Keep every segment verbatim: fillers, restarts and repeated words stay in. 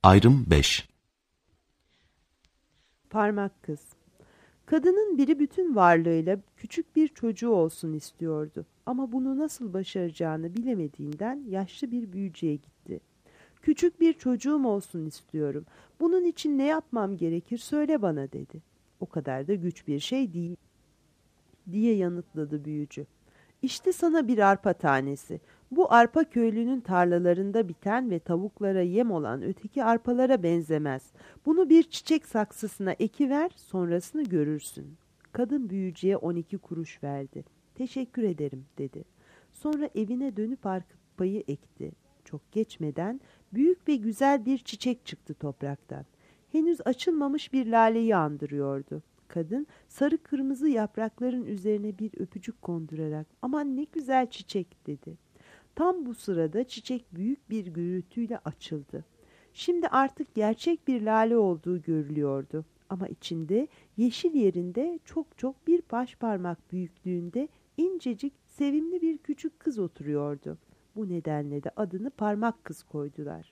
Ayrım beş. Parmak kız. Kadının biri bütün varlığıyla küçük bir çocuğu olsun istiyordu. Ama bunu nasıl başaracağını bilemediğinden yaşlı bir büyücüye gitti. Küçük bir çocuğum olsun istiyorum. Bunun için ne yapmam gerekir söyle bana dedi. O kadar da güç bir şey değil diye yanıtladı büyücü. İşte sana bir arpa tanesi. Bu arpa köylünün tarlalarında biten ve tavuklara yem olan öteki arpalara benzemez. Bunu bir çiçek saksısına ekiver, sonrasını görürsün. Kadın büyücüye on iki kuruş verdi. Teşekkür ederim dedi. Sonra evine dönüp arpayı ekti. Çok geçmeden büyük ve güzel bir çiçek çıktı topraktan. Henüz açılmamış bir laleyi andırıyordu. Kadın sarı kırmızı yaprakların üzerine bir öpücük kondurarak "Aman ne güzel çiçek" dedi. Tam bu sırada çiçek büyük bir gürültüyle açıldı. Şimdi artık gerçek bir lale olduğu görülüyordu. Ama içinde yeşil yerinde çok çok bir başparmak büyüklüğünde incecik sevimli bir küçük kız oturuyordu. Bu nedenle de adını parmak kız koydular.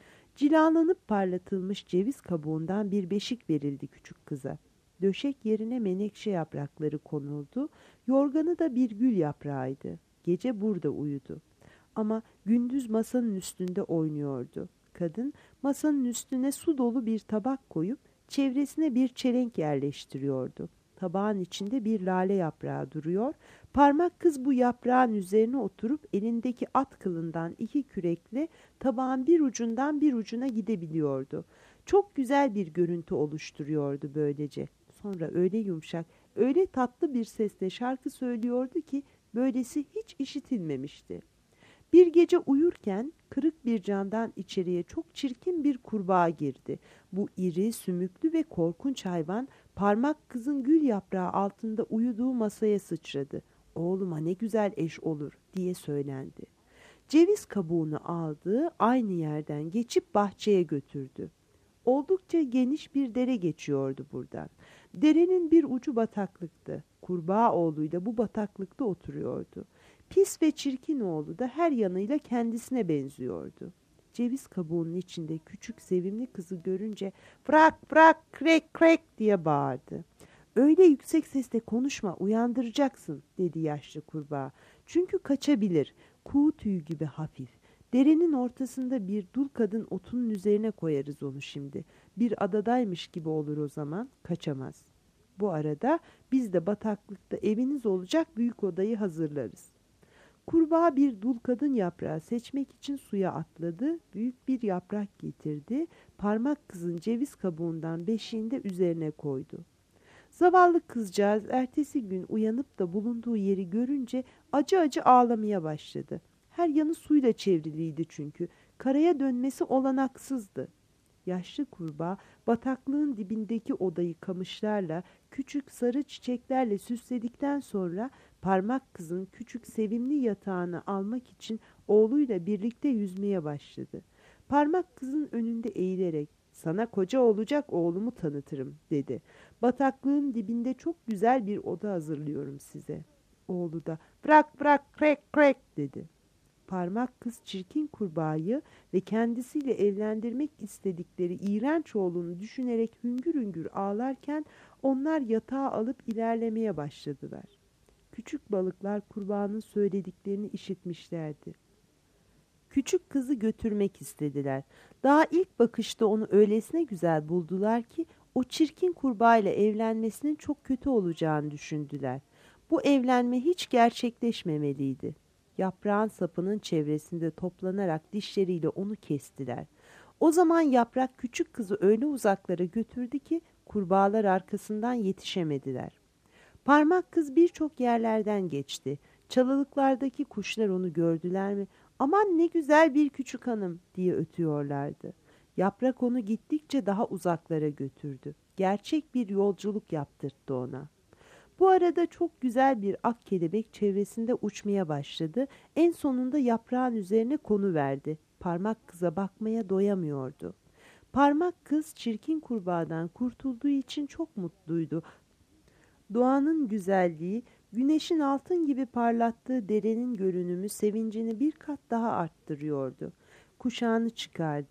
Cilalanıp parlatılmış ceviz kabuğundan bir beşik verildi küçük kıza. Döşek yerine menekşe yaprakları konuldu, yorganı da bir gül yaprağıydı. Gece burada uyudu. Ama gündüz masanın üstünde oynuyordu. Kadın masanın üstüne su dolu bir tabak koyup çevresine bir çelenk yerleştiriyordu. Tabağın içinde bir lale yaprağı duruyor. Parmak kız bu yaprağın üzerine oturup elindeki at kılından iki kürekle tabağın bir ucundan bir ucuna gidebiliyordu. Çok güzel bir görüntü oluşturuyordu böylece. Sonra öyle yumuşak, öyle tatlı bir sesle şarkı söylüyordu ki böylesi hiç işitilmemişti. Bir gece uyurken kırık bir camdan içeriye çok çirkin bir kurbağa girdi. Bu iri, sümüklü ve korkunç hayvan parmak kızın gül yaprağı altında uyuduğu masaya sıçradı. "Oğluma ne güzel eş olur" diye söylendi. Ceviz kabuğunu aldı, aynı yerden geçip bahçeye götürdü. Oldukça geniş bir dere geçiyordu buradan. Derenin bir ucu bataklıktı. Kurbağa oğluyla bu bataklıkta oturuyordu. Pis ve çirkin oğlu da her yanıyla kendisine benziyordu. Ceviz kabuğunun içinde küçük sevimli kızı görünce "Bırak bırak krek krek" diye bağırdı. "Öyle yüksek sesle konuşma, uyandıracaksın" dedi yaşlı kurbağa. "Çünkü kaçabilir. Kuğu tüyü gibi hafif. Derenin ortasında bir dul kadın otunun üzerine koyarız onu şimdi. Bir adadaymış gibi olur o zaman, kaçamaz. Bu arada biz de bataklıkta eviniz olacak büyük odayı hazırlarız." Kurbağa bir dul kadın yaprağı seçmek için suya atladı, büyük bir yaprak getirdi, parmak kızın ceviz kabuğundan beşiğini de üzerine koydu. Zavallı kızcağız ertesi gün uyanıp da bulunduğu yeri görünce acı acı ağlamaya başladı. Her yanı suyla çevriliydi çünkü. Karaya dönmesi olanaksızdı. Yaşlı kurbağa bataklığın dibindeki odayı kamışlarla, küçük sarı çiçeklerle süsledikten sonra parmak kızın küçük sevimli yatağını almak için oğluyla birlikte yüzmeye başladı. Parmak kızın önünde eğilerek "Sana koca olacak oğlumu tanıtırım" dedi. "Bataklığın dibinde çok güzel bir oda hazırlıyorum size." Oğlu da "Bırak bırak krek krek" dedi. Parmak kız çirkin kurbağayı ve kendisiyle evlendirmek istedikleri iğrenç oğlunu düşünerek hüngür hüngür ağlarken onlar yatağı alıp ilerlemeye başladılar. Küçük balıklar kurbağanın söylediklerini işitmişlerdi. Küçük kızı götürmek istediler. Daha ilk bakışta onu öylesine güzel buldular ki o çirkin kurbağayla evlenmesinin çok kötü olacağını düşündüler. Bu evlenme hiç gerçekleşmemeliydi. Yaprağın sapının çevresinde toplanarak dişleriyle onu kestiler. O zaman yaprak küçük kızı öyle uzaklara götürdü ki kurbağalar arkasından yetişemediler. Parmak kız birçok yerlerden geçti. Çalılıklardaki kuşlar onu gördüler mi? "Aman ne güzel bir küçük hanım" diye ötüyorlardı. Yaprak onu gittikçe daha uzaklara götürdü. Gerçek bir yolculuk yaptırttı ona. Bu arada çok güzel bir ak kelebek çevresinde uçmaya başladı. En sonunda yaprağın üzerine konuverdi. Parmak kıza bakmaya doyamıyordu. Parmak kız çirkin kurbağadan kurtulduğu için çok mutluydu. Doğanın güzelliği, güneşin altın gibi parlattığı derenin görünümü sevincini bir kat daha arttırıyordu. Kuşağını çıkardı,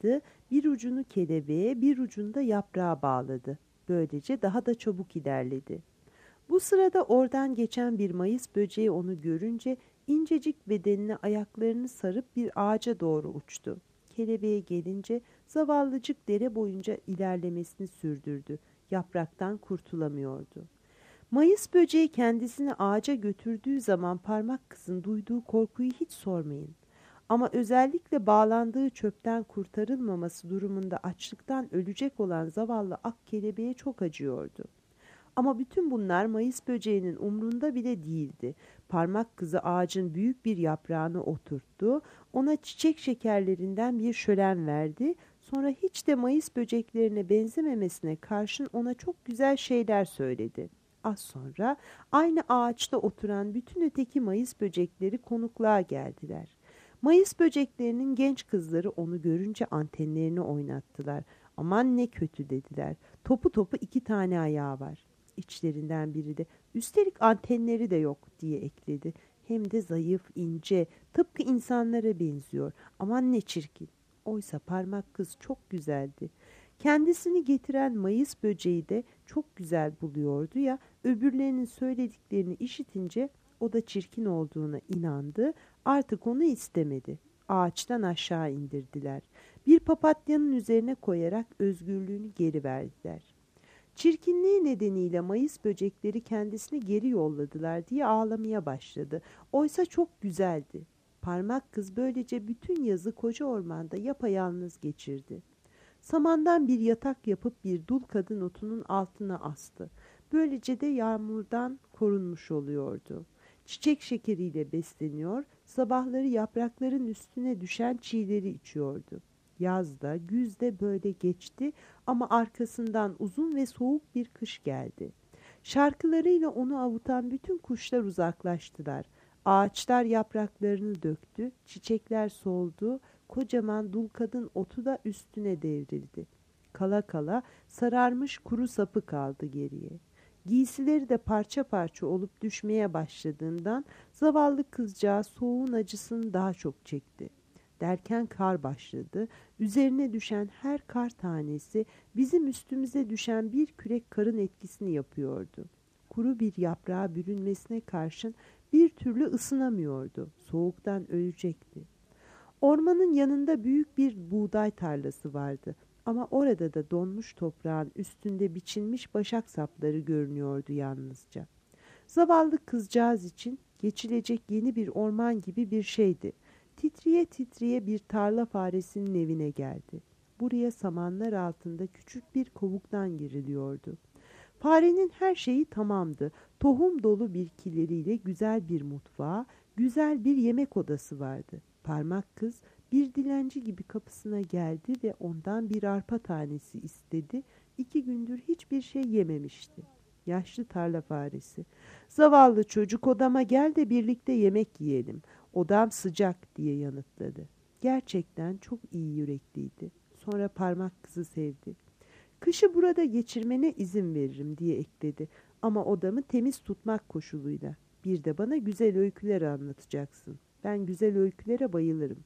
Bir ucunu kelebeğe, bir ucunu da yaprağa bağladı. Böylece daha da çabuk ilerledi. Bu sırada oradan geçen bir mayıs böceği onu görünce incecik bedenine ayaklarını sarıp bir ağaca doğru uçtu. Kelebeğe gelince zavallıcık dere boyunca ilerlemesini sürdürdü. Yapraktan kurtulamıyordu. Mayıs böceği kendisini ağaca götürdüğü zaman parmak kızın duyduğu korkuyu hiç sormayın. Ama özellikle bağlandığı çöpten kurtarılmaması durumunda açlıktan ölecek olan zavallı ak kelebeğe çok acıyordu. Ama bütün bunlar Mayıs böceğinin umrunda bile değildi. Parmak kızı ağacın büyük bir yaprağına oturttu, ona çiçek şekerlerinden bir şölen verdi, sonra hiç de Mayıs böceklerine benzememesine karşın ona çok güzel şeyler söyledi. Az sonra aynı ağaçta oturan bütün öteki Mayıs böcekleri konukluğa geldiler. Mayıs böceklerinin genç kızları onu görünce antenlerini oynattılar. Aman ne kötü dediler. Topu topu iki tane ayağı var. İçlerinden biri de üstelik antenleri de yok diye ekledi. Hem de zayıf, ince, tıpkı insanlara benziyor. Aman ne çirkin. Oysa parmak kız çok güzeldi. Kendisini getiren Mayıs böceği de çok güzel buluyordu ya, öbürlerinin söylediklerini işitince o da çirkin olduğuna inandı, artık onu istemedi. Ağaçtan aşağı indirdiler. Bir papatyanın üzerine koyarak özgürlüğünü geri verdiler. Çirkinliği nedeniyle Mayıs böcekleri kendisini geri yolladılar diye ağlamaya başladı. Oysa çok güzeldi. Parmak kız böylece bütün yazı koca ormanda yapayalnız geçirdi. Samandan bir yatak yapıp bir dul kadın otunun altına astı. Böylece de yağmurdan korunmuş oluyordu. Çiçek şekeriyle besleniyor, sabahları yaprakların üstüne düşen çiğleri içiyordu. Yazda, güzde böyle geçti ama arkasından uzun ve soğuk bir kış geldi. Şarkılarıyla onu avutan bütün kuşlar uzaklaştılar. Ağaçlar yapraklarını döktü, çiçekler soldu, kocaman dul kadın otu da üstüne devrildi. Kala kala sararmış kuru sapı kaldı geriye. Giysileri de parça parça olup düşmeye başladığından zavallı kızcağız soğuğun acısını daha çok çekti. Derken kar başladı. Üzerine düşen her kar tanesi bizim üstümüze düşen bir kürek karın etkisini yapıyordu. Kuru bir yaprağa bürünmesine karşın bir türlü ısınamıyordu. Soğuktan ölecekti. Ormanın yanında büyük bir buğday tarlası vardı. Ama orada da donmuş toprağın üstünde biçilmiş başak sapları görünüyordu yalnızca. Zavallı kızcağız için geçilecek yeni bir orman gibi bir şeydi. Titriye titriye bir tarla faresinin evine geldi. Buraya samanlar altında küçük bir kovuktan giriliyordu. Farenin her şeyi tamamdı. Tohum dolu bir kileriyle güzel bir mutfağı, güzel bir yemek odası vardı. Parmak kız bir dilenci gibi kapısına geldi ve ondan bir arpa tanesi istedi. İki gündür hiçbir şey yememişti. Yaşlı tarla faresi, "Zavallı çocuk, odama gel de birlikte yemek yiyelim. Odam sıcak," diye yanıtladı. Gerçekten çok iyi yürekliydi. Sonra parmak kızı sevdi. "Kışı burada geçirmene izin veririm," diye ekledi. "Ama odamı temiz tutmak koşuluyla. Bir de bana güzel öyküler anlatacaksın. Ben güzel öykülere bayılırım."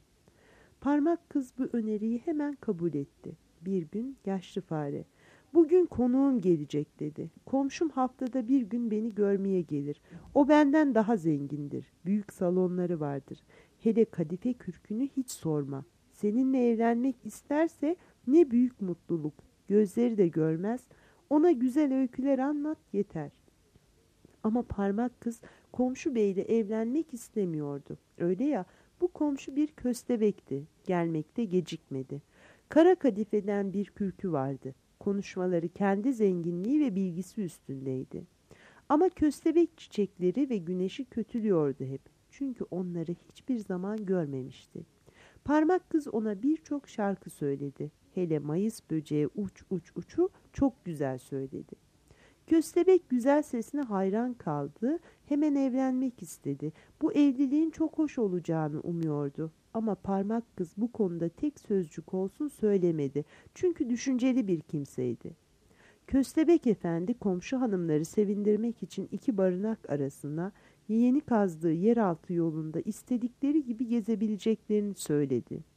Parmak kız bu öneriyi hemen kabul etti. Bir gün yaşlı fare, "Bugün konuğum gelecek," dedi. "Komşum haftada bir gün beni görmeye gelir. O benden daha zengindir. Büyük salonları vardır. Hele kadife kürkünü hiç sorma. Seninle evlenmek isterse ne büyük mutluluk. Gözleri de görmez. Ona güzel öyküler anlat yeter." Ama parmak kız komşu beyle evlenmek istemiyordu. Öyle ya, bu komşu bir köstebekti. Gelmekte gecikmedi. Kara kadifeden bir kürkü vardı. Konuşmaları kendi zenginliği ve bilgisi üstündeydi. Ama köstebek çiçekleri ve güneşi kötülüyordu hep. Çünkü onları hiçbir zaman görmemişti. Parmak kız ona birçok şarkı söyledi. Hele Mayıs böceği uç uç uçu çok güzel söyledi. Köstebek güzel sesine hayran kaldı, hemen evlenmek istedi. Bu evliliğin çok hoş olacağını umuyordu. Ama parmak kız bu konuda tek sözcük olsun söylemedi. Çünkü düşünceli bir kimseydi. Köstebek efendi komşu hanımları sevindirmek için iki barınak arasına yeni kazdığı yeraltı yolunda istedikleri gibi gezebileceklerini söyledi.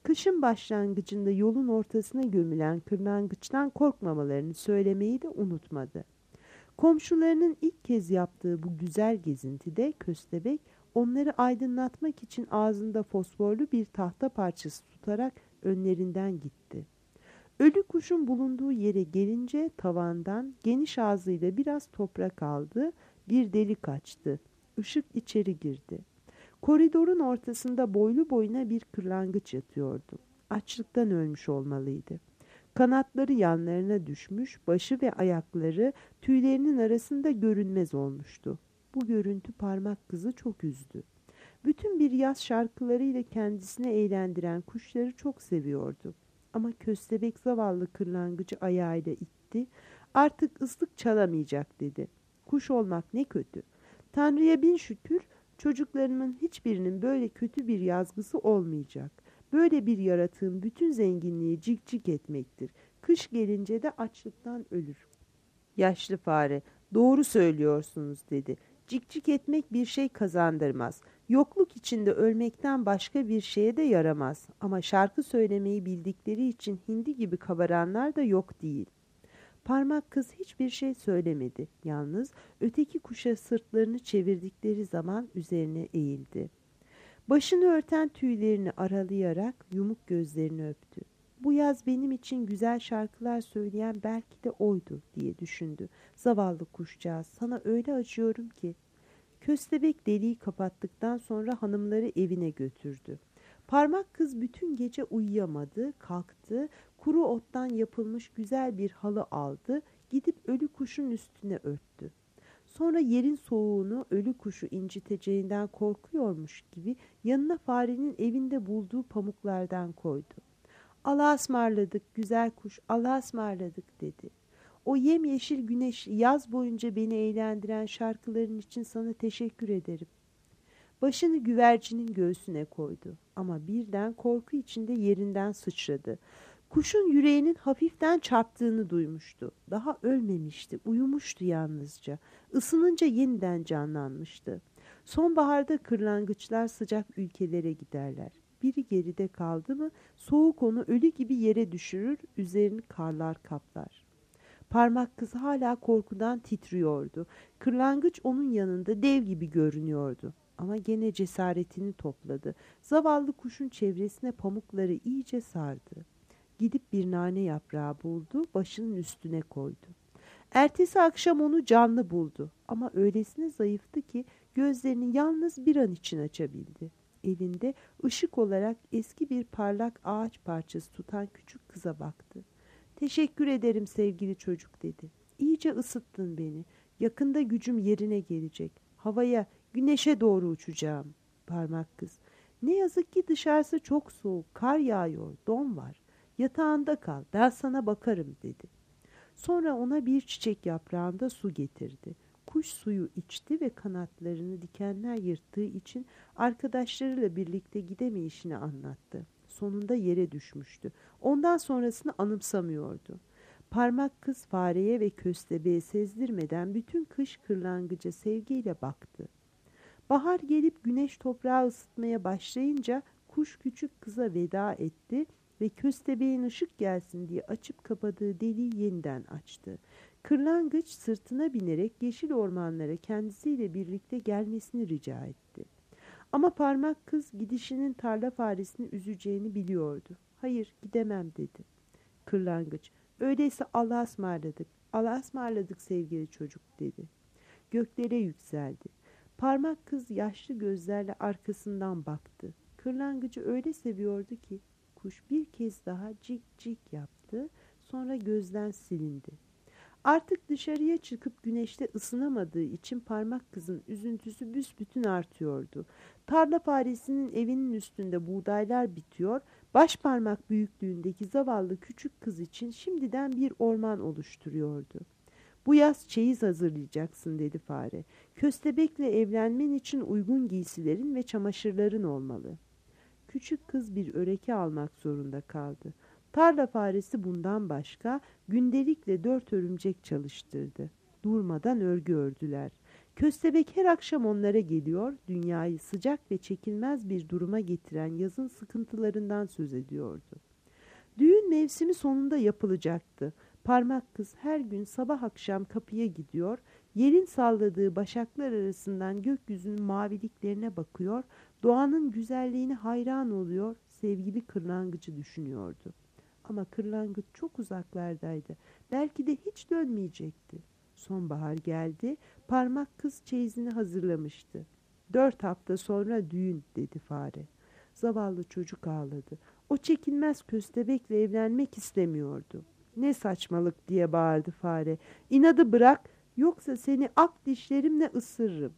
Kışın başlangıcında yolun ortasına gömülen kırlangıçtan korkmamalarını söylemeyi de unutmadı. Komşularının ilk kez yaptığı bu güzel gezintide köstebek onları aydınlatmak için ağzında fosforlu bir tahta parçası tutarak önlerinden gitti. Ölü kuşun bulunduğu yere gelince tavandan geniş ağzıyla biraz toprak aldı, bir delik açtı. Işık içeri girdi. Koridorun ortasında boylu boyuna bir kırlangıç yatıyordu. Açlıktan ölmüş olmalıydı. Kanatları yanlarına düşmüş, başı ve ayakları tüylerinin arasında görünmez olmuştu. Bu görüntü parmak kızı çok üzdü. Bütün bir yaz şarkılarıyla kendisini eğlendiren kuşları çok seviyordu. Ama köstebek zavallı kırlangıcı ayağıyla itti. Artık ıslık çalamayacak dedi. Kuş olmak ne kötü. Tanrı'ya bin şükür çocuklarımın hiçbirinin böyle kötü bir yazgısı olmayacak. Böyle bir yaratığın bütün zenginliği cik cik etmektir. Kış gelince de açlıktan ölür. Yaşlı fare, doğru söylüyorsunuz dedi. Cik cik etmek bir şey kazandırmaz. Yokluk içinde ölmekten başka bir şeye de yaramaz. Ama şarkı söylemeyi bildikleri için hindi gibi kabaranlar da yok değil. Parmak kız hiçbir şey söylemedi. Yalnız öteki kuşa sırtlarını çevirdikleri zaman üzerine eğildi. Başını örten tüylerini aralayarak yumuk gözlerini öptü. Bu yaz benim için güzel şarkılar söyleyen belki de oydu diye düşündü. Zavallı kuşcağız, sana öyle acıyorum ki. Köstebek deliği kapattıktan sonra hanımları evine götürdü. Parmak kız bütün gece uyuyamadı, kalktı, kuru ottan yapılmış güzel bir halı aldı, gidip ölü kuşun üstüne örttü. Sonra yerin soğuğunu ölü kuşu inciteceğinden korkuyormuş gibi yanına farenin evinde bulduğu pamuklardan koydu. Allah'a ısmarladık güzel kuş, Allah'a ısmarladık dedi. O yemyeşil güneş yaz boyunca beni eğlendiren şarkıların için sana teşekkür ederim. Başını güvercinin göğsüne koydu ama birden korku içinde yerinden sıçradı. Kuşun yüreğinin hafiften çarptığını duymuştu. Daha ölmemişti, uyumuştu yalnızca. Isınınca yeniden canlanmıştı. Sonbaharda kırlangıçlar sıcak ülkelere giderler. Biri geride kaldı mı soğuk onu ölü gibi yere düşürür, üzerini karlar kaplar. Parmak kız hala korkudan titriyordu. Kırlangıç onun yanında dev gibi görünüyordu. Ama gene cesaretini topladı. Zavallı kuşun çevresine pamukları iyice sardı. Gidip bir nane yaprağı buldu, başının üstüne koydu. Ertesi akşam onu canlı buldu ama öylesine zayıftı ki gözlerini yalnız bir an için açabildi. Elinde ışık olarak eski bir parlak ağaç parçası tutan küçük kıza baktı. Teşekkür ederim sevgili çocuk dedi. İyice ısıttın beni. Yakında gücüm yerine gelecek. Havaya, güneşe doğru uçacağım. Parmak kız. Ne yazık ki dışarısı çok soğuk. Kar yağıyor, don var. Yatağında kal, ben sana bakarım dedi. Sonra ona bir çiçek yaprağında su getirdi. Kuş suyu içti ve kanatlarını dikenler yırttığı için arkadaşlarıyla birlikte gidemeyişini anlattı. Sonunda yere düşmüştü. Ondan sonrasını anımsamıyordu. Parmak kız fareye ve köstebeğe sezdirmeden bütün kış kırlangıca sevgiyle baktı. Bahar gelip güneş toprağı ısıtmaya başlayınca kuş küçük kıza veda etti ve köstebeğin ışık gelsin diye açıp kapadığı deliği yeniden açtı. Kırlangıç sırtına binerek yeşil ormanlara kendisiyle birlikte gelmesini rica etti. Ama parmak kız gidişinin tarla faresini üzeceğini biliyordu. Hayır, gidemem dedi. Kırlangıç, öyleyse Allah'a ısmarladık, Allah'a ısmarladık sevgili çocuk dedi. Göklere yükseldi. Parmak kız yaşlı gözlerle arkasından baktı. Kırlangıcı öyle seviyordu ki kuş bir kez daha cik cik yaptı, sonra gözden silindi. Artık dışarıya çıkıp güneşte ısınamadığı için parmak kızın üzüntüsü büsbütün artıyordu. Tarla faresinin evinin üstünde buğdaylar bitiyor, baş parmak büyüklüğündeki zavallı küçük kız için şimdiden bir orman oluşturuyordu. Bu yaz çeyiz hazırlayacaksın dedi fare. Köstebekle evlenmen için uygun giysilerin ve çamaşırların olmalı. Küçük kız bir öreke almak zorunda kaldı. Tarla faresi bundan başka gündelikle dört örümcek çalıştırdı. Durmadan örgü ördüler. Köstebek her akşam onlara geliyor, dünyayı sıcak ve çekilmez bir duruma getiren yazın sıkıntılarından söz ediyordu. Düğün mevsimi sonunda yapılacaktı. Parmak kız her gün sabah akşam kapıya gidiyor, yerin salladığı başaklar arasından gökyüzünün maviliklerine bakıyor, doğanın güzelliğine hayran oluyor, sevgili kırlangıcı düşünüyordu. Ama kırlangıç çok uzaklardaydı. Belki de hiç dönmeyecekti. Sonbahar geldi, parmak kız çeyizini hazırlamıştı. Dört hafta sonra düğün dedi fare. Zavallı çocuk ağladı. O çekilmez köstebekle evlenmek istemiyordu. Ne saçmalık diye bağırdı fare. İnadı bırak, yoksa seni ak dişlerimle ısırırım.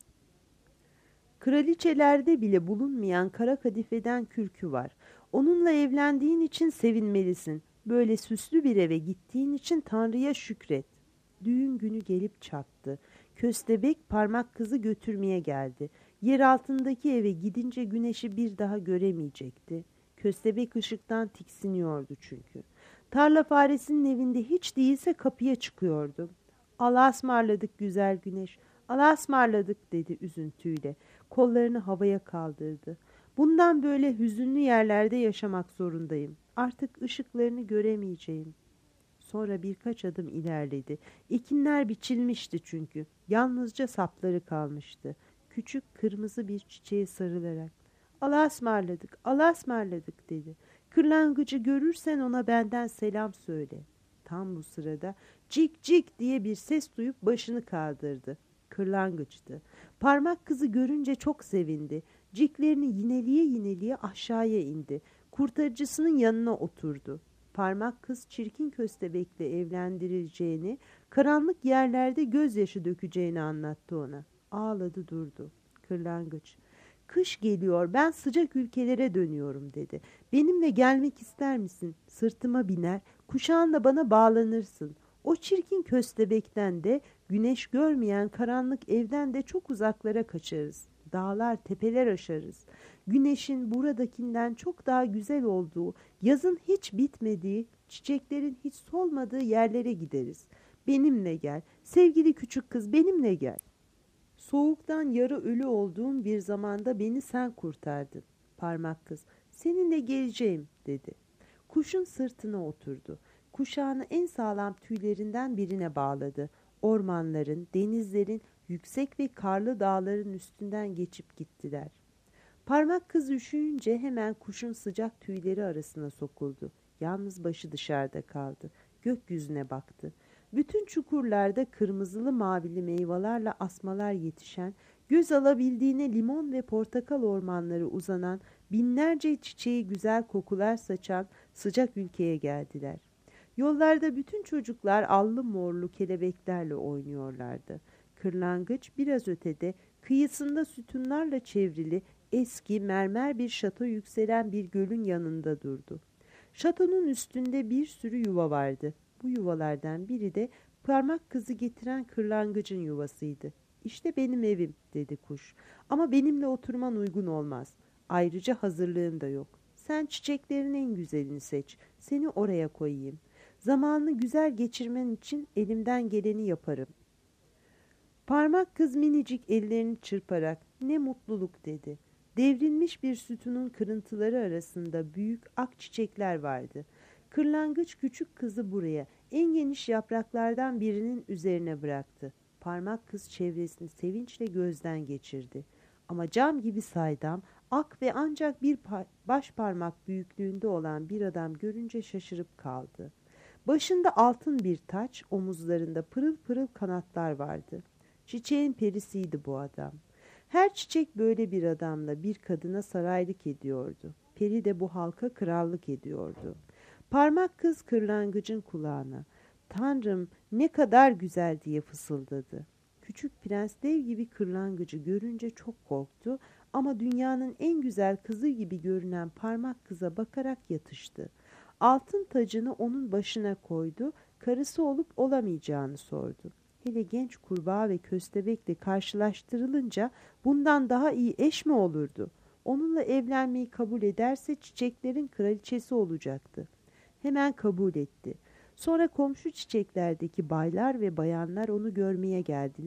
Kraliçelerde bile bulunmayan kara kadifeden kürkü var. Onunla evlendiğin için sevinmelisin. Böyle süslü bir eve gittiğin için Tanrı'ya şükret. Düğün günü gelip çattı. Köstebek parmak kızı götürmeye geldi. Yer altındaki eve gidince güneşi bir daha göremeyecekti. Köstebek ışıktan tiksiniyordu çünkü. Tarla faresinin evinde hiç değilse kapıya çıkıyordu. Allah'a ısmarladık güzel güneş, Allah'a ısmarladık dedi üzüntüyle. Kollarını havaya kaldırdı. Bundan böyle hüzünlü yerlerde yaşamak zorundayım. Artık ışıklarını göremeyeceğim. Sonra birkaç adım ilerledi. Ekinler biçilmişti çünkü. Yalnızca sapları kalmıştı. Küçük kırmızı bir çiçeğe sarılarak. Allah'a ısmarladık, Allah'a ısmarladık dedi. Kırlangıcı görürsen ona benden selam söyle. Tam bu sırada cik cik diye bir ses duyup başını kaldırdı. Kırlangıçtı. Parmak kızı görünce çok sevindi. Ciklerini yineliye yineliye aşağıya indi. Kurtarıcısının yanına oturdu. Parmak kız çirkin köstebekle evlendirileceğini, karanlık yerlerde gözyaşı dökeceğini anlattı ona. Ağladı durdu. Kırlangıç, kış geliyor, ben sıcak ülkelere dönüyorum dedi. Benimle gelmek ister misin? Sırtıma biner, kuşağınla bana bağlanırsın. O çirkin köstebekten de, güneş görmeyen karanlık evden de çok uzaklara kaçarız. Dağlar, tepeler aşarız. Güneşin buradakinden çok daha güzel olduğu, yazın hiç bitmediği, çiçeklerin hiç solmadığı yerlere gideriz. Benimle gel, sevgili küçük kız, benimle gel. Soğuktan yarı ölü olduğum bir zamanda beni sen kurtardın. Parmak kız, seninle geleceğim dedi. Kuşun sırtına oturdu. Kuşağını en sağlam tüylerinden birine bağladı. Ormanların, denizlerin, yüksek ve karlı dağların üstünden geçip gittiler. Parmak kız üşüyünce hemen kuşun sıcak tüyleri arasına sokuldu. Yalnız başı dışarıda kaldı. Gökyüzüne baktı. Bütün çukurlarda kırmızılı mavili meyvelerle asmalar yetişen, göz alabildiğine limon ve portakal ormanları uzanan, binlerce çiçeği güzel kokular saçan sıcak ülkeye geldiler. Yollarda bütün çocuklar allı morlu kelebeklerle oynuyorlardı. Kırlangıç biraz ötede, kıyısında sütunlarla çevrili eski mermer bir şato yükselen bir gölün yanında durdu. Şatonun üstünde bir sürü yuva vardı. Bu yuvalardan biri de parmak kızı getiren kırlangıcın yuvasıydı. İşte benim evim dedi kuş. Ama benimle oturman uygun olmaz. Ayrıca hazırlığın da yok. Sen çiçeklerin en güzelini seç. Seni oraya koyayım. Zamanını güzel geçirmen için elimden geleni yaparım. Parmak kız minicik ellerini çırparak ne mutluluk dedi. Devrilmiş bir sütunun kırıntıları arasında büyük ak çiçekler vardı. Kırlangıç küçük kızı buraya en geniş yapraklardan birinin üzerine bıraktı. Parmak kız çevresini sevinçle gözden geçirdi. Ama cam gibi saydam, ak ve ancak bir baş parmak büyüklüğünde olan bir adam görünce şaşırıp kaldı. Başında altın bir taç, omuzlarında pırıl pırıl kanatlar vardı. Çiçeğin perisiydi bu adam. Her çiçek böyle bir adamla bir kadına saraylık ediyordu. Peri de bu halka krallık ediyordu. Parmak kız kırlangıcın kulağına, "Tanrım ne kadar güzel," diye fısıldadı. Küçük prens dev gibi kırlangıcı görünce çok korktu ama dünyanın en güzel kızı gibi görünen parmak kıza bakarak yatıştı. Altın tacını onun başına koydu, karısı olup olamayacağını sordu. Hele genç kurbağa ve köstebekle karşılaştırılınca bundan daha iyi eş mi olurdu? Onunla evlenmeyi kabul ederse çiçeklerin kraliçesi olacaktı. Hemen kabul etti. Sonra komşu çiçeklerdeki baylar ve bayanlar onu görmeye geldiler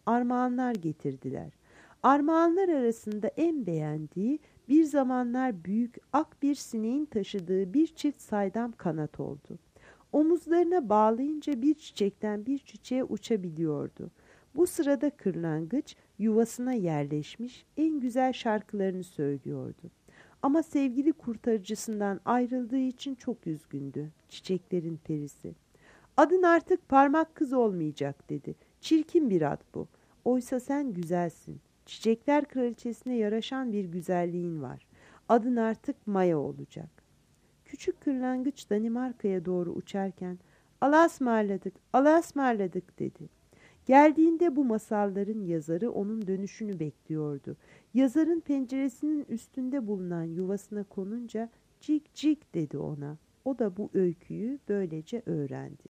armağanlar getirdiler. Armağanlar arasında en beğendiği bir zamanlar büyük ak bir sineğin taşıdığı bir çift saydam kanat oldu. Omuzlarına bağlayınca bir çiçekten bir çiçeğe uçabiliyordu. Bu sırada kırlangıç yuvasına yerleşmiş en güzel şarkılarını söylüyordu. Ama sevgili kurtarıcısından ayrıldığı için çok üzgündü, çiçeklerin perisi. Adın artık parmak kız olmayacak dedi. Çirkin bir ad bu. Oysa sen güzelsin. Çiçekler kraliçesine yaraşan bir güzelliğin var. Adın artık Maya olacak. Küçük kırlangıç Danimarka'ya doğru uçarken Allah'a ısmarladık, Allah'a ısmarladık dedi. Geldiğinde bu masalların yazarı onun dönüşünü bekliyordu. Yazarın penceresinin üstünde bulunan yuvasına konunca cik cik dedi ona. O da bu öyküyü böylece öğrendi.